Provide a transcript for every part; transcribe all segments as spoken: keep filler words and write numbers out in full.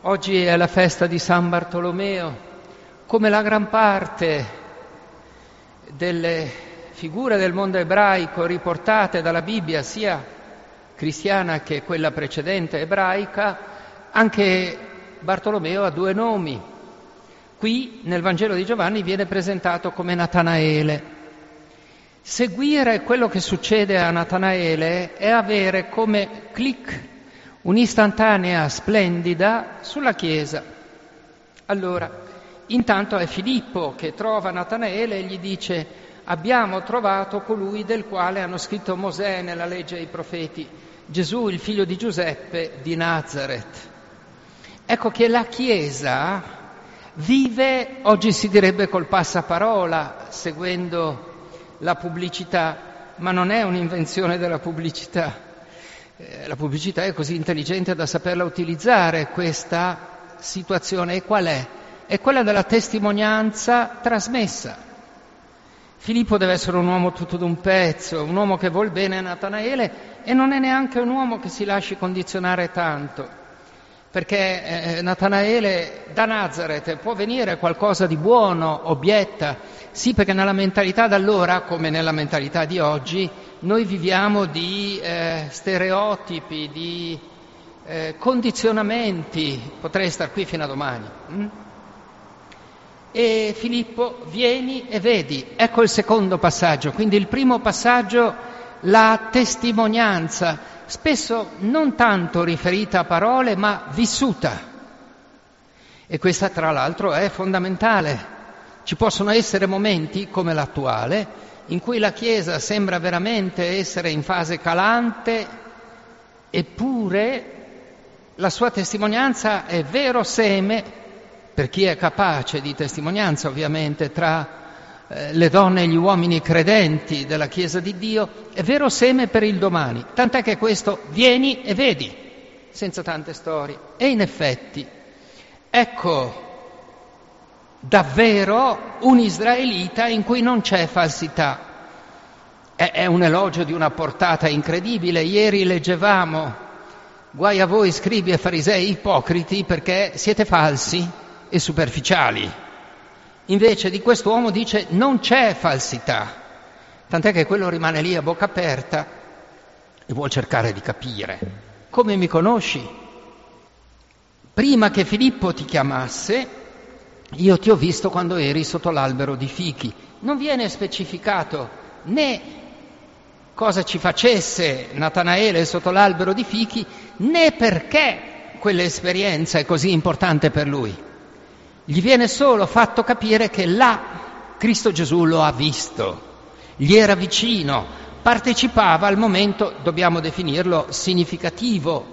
Oggi è la festa di San Bartolomeo. Come la gran parte delle figure del mondo ebraico riportate dalla Bibbia, sia cristiana che quella precedente ebraica, anche Bartolomeo ha due nomi. Qui nel Vangelo di Giovanni viene presentato come Natanaele. Seguire quello che succede a Natanaele è avere come clic un'istantanea splendida sulla Chiesa. Allora, intanto è Filippo che trova Natanaele e gli dice: abbiamo trovato colui del quale hanno scritto Mosè nella legge e i profeti, Gesù, il figlio di Giuseppe di Nazaret. Ecco che la Chiesa vive, oggi si direbbe col passaparola, seguendo la pubblicità, ma non è un'invenzione della pubblicità. La pubblicità è così intelligente da saperla utilizzare questa situazione. E qual è? È quella della testimonianza trasmessa. Filippo deve essere un uomo tutto d'un pezzo, un uomo che vuol bene a Natanaele e non è neanche un uomo che si lasci condizionare tanto, perché eh, Natanaele da Nazaret può venire qualcosa di buono, obietta, sì, perché nella mentalità d'allora, come nella mentalità di oggi, noi viviamo di eh, stereotipi, di eh, condizionamenti. Potrei star qui fino a domani. Hm? E Filippo, vieni e vedi. Ecco il secondo passaggio. Quindi il primo passaggio, la testimonianza, spesso non tanto riferita a parole, ma vissuta. E questa, tra l'altro, è fondamentale. Ci possono essere momenti, come l'attuale, in cui la Chiesa sembra veramente essere in fase calante, eppure la sua testimonianza è vero seme, per chi è capace di testimonianza ovviamente, tra eh, le donne e gli uomini credenti della Chiesa di Dio, è vero seme per il domani. Tant'è che questo vieni e vedi, senza tante storie. E in effetti, ecco davvero un israelita in cui non c'è falsità. È, è un elogio di una portata incredibile. Ieri leggevamo: guai a voi scribi e farisei ipocriti, perché siete falsi e superficiali. Invece di quest'uomo dice: non c'è falsità, tant'è che quello rimane lì a bocca aperta e vuol cercare di capire. Come mi conosci? Prima che Filippo ti chiamasse, io ti ho visto quando eri sotto l'albero di fichi. Non viene specificato né cosa ci facesse Natanaele sotto l'albero di fichi, né perché quell'esperienza è così importante per lui. Gli viene solo fatto capire che là Cristo Gesù lo ha visto, gli era vicino, partecipava al momento, dobbiamo definirlo, significativo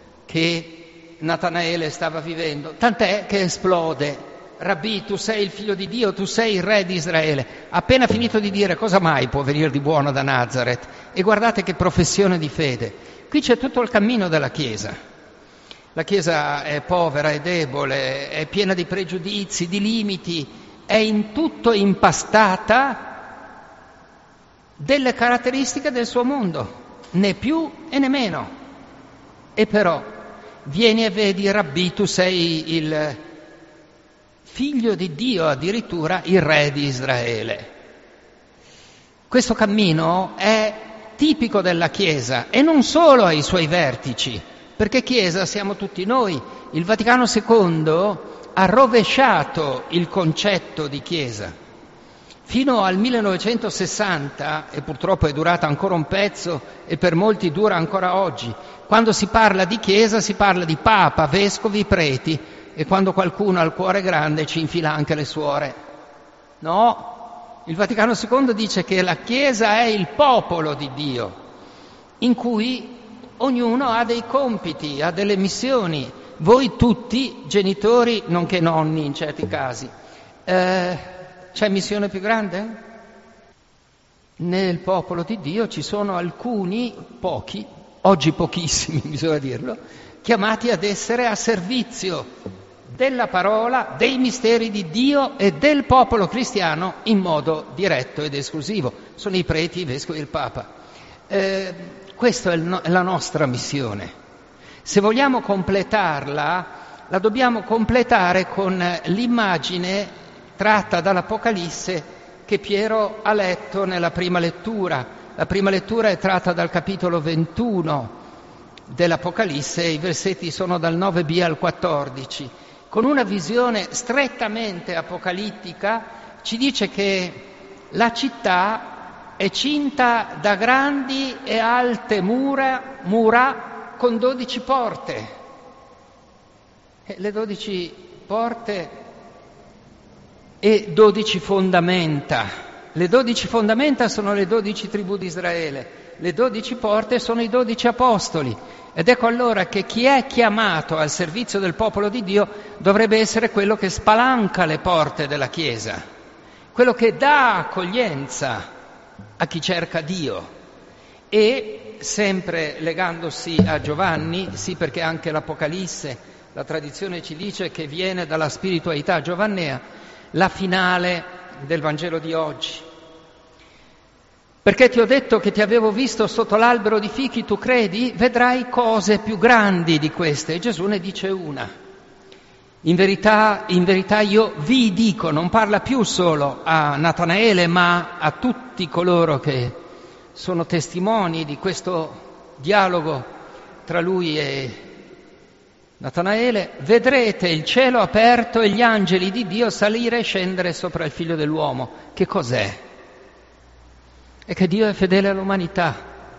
che Natanaele stava vivendo, tant'è che esplode: Rabbì, tu sei il figlio di Dio, tu sei il re di Israele. Appena finito di dire cosa mai può venire di buono da Nazaret, e guardate che professione di fede. Qui c'è tutto il cammino della Chiesa. La Chiesa è povera, è debole, è piena di pregiudizi, di limiti, è in tutto impastata delle caratteristiche del suo mondo, né più e né meno. E però vieni e vedi, Rabbì, tu sei il figlio di Dio, addirittura il re di Israele. Questo cammino è tipico della Chiesa e non solo ai suoi vertici, perché Chiesa siamo tutti noi. Il Vaticano secondo ha rovesciato il concetto di Chiesa. Fino al millenovecentosessanta, e purtroppo è durata ancora un pezzo e per molti dura ancora oggi, quando si parla di Chiesa si parla di Papa, Vescovi, Preti, e quando qualcuno ha il cuore grande ci infila anche le suore. No, il Vaticano secondo dice che la Chiesa è il popolo di Dio, in cui ognuno ha dei compiti, ha delle missioni. Voi tutti, genitori, nonché nonni in certi casi. Eh, c'è missione più grande? Nel popolo di Dio ci sono alcuni, pochi, oggi pochissimi bisogna dirlo, chiamati ad essere a servizio della parola, dei misteri di Dio e del popolo cristiano in modo diretto ed esclusivo. Sono i preti, i vescovi e il Papa. Eh, questa è, no- è la nostra missione. Se vogliamo completarla, la dobbiamo completare con l'immagine tratta dall'Apocalisse che Piero ha letto nella prima lettura. La prima lettura è tratta dal capitolo ventuno dell'Apocalisse, i versetti sono dal nove b al quattordici. Con una visione strettamente apocalittica ci dice che la città è cinta da grandi e alte mura, mura con dodici porte. E le dodici porte e dodici fondamenta. Le dodici fondamenta sono le dodici tribù di Israele, le dodici porte sono i dodici apostoli. Ed ecco allora che chi è chiamato al servizio del popolo di Dio dovrebbe essere quello che spalanca le porte della Chiesa, quello che dà accoglienza a chi cerca Dio. E sempre legandosi a Giovanni, sì, perché anche l'Apocalisse, la tradizione ci dice che viene dalla spiritualità giovannea, la finale del Vangelo di oggi. Perché ti ho detto che ti avevo visto sotto l'albero di fichi, tu credi? Vedrai cose più grandi di queste. E Gesù ne dice una. In verità, in verità io vi dico, non parla più solo a Natanaele, ma a tutti coloro che sono testimoni di questo dialogo tra lui e Natanaele: vedrete il cielo aperto e gli angeli di Dio salire e scendere sopra il Figlio dell'uomo. Che cos'è? È che Dio è fedele all'umanità.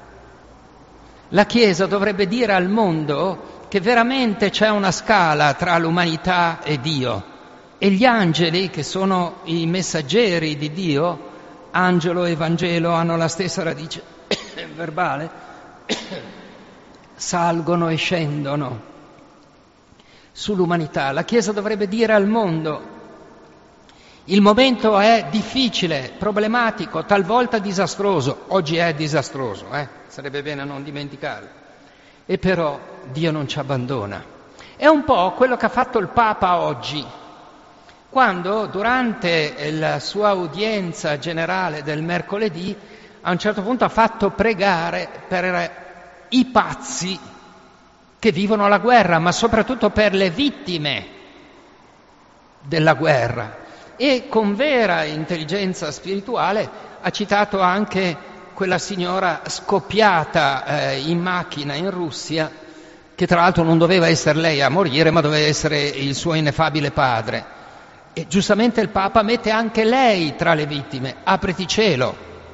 La Chiesa dovrebbe dire al mondo che veramente c'è una scala tra l'umanità e Dio, e gli angeli, che sono i messaggeri di Dio, angelo e Vangelo hanno la stessa radice verbale, salgono e scendono sull'umanità. La Chiesa dovrebbe dire al mondo: il momento è difficile, problematico, talvolta disastroso. Oggi è disastroso, eh? Sarebbe bene non dimenticarlo. E però Dio non ci abbandona. È un po' quello che ha fatto il Papa oggi, quando durante la sua udienza generale del mercoledì a un certo punto ha fatto pregare per i pazzi che vivono la guerra, ma soprattutto per le vittime della guerra. E con vera intelligenza spirituale ha citato anche quella signora scoppiata eh, in macchina in Russia, che tra l'altro non doveva essere lei a morire, ma doveva essere il suo ineffabile padre. E giustamente il Papa mette anche lei tra le vittime. Apriti cielo.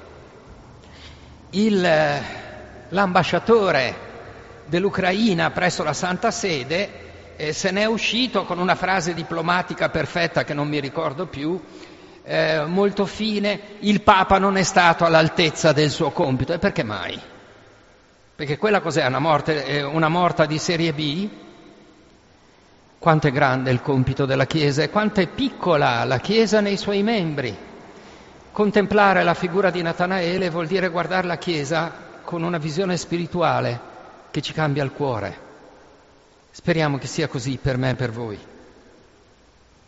Il, l'ambasciatore dell'Ucraina presso la Santa Sede eh, se n'è uscito con una frase diplomatica perfetta che non mi ricordo più, eh, molto fine: il Papa non è stato all'altezza del suo compito. E perché mai? Perché quella cos'è? Una morte, eh, una morta di serie B? Quanto è grande il compito della Chiesa e quanto è piccola la Chiesa nei suoi membri. Contemplare la figura di Natanaele vuol dire guardare la Chiesa con una visione spirituale che ci cambia il cuore. Speriamo che sia così per me e per voi.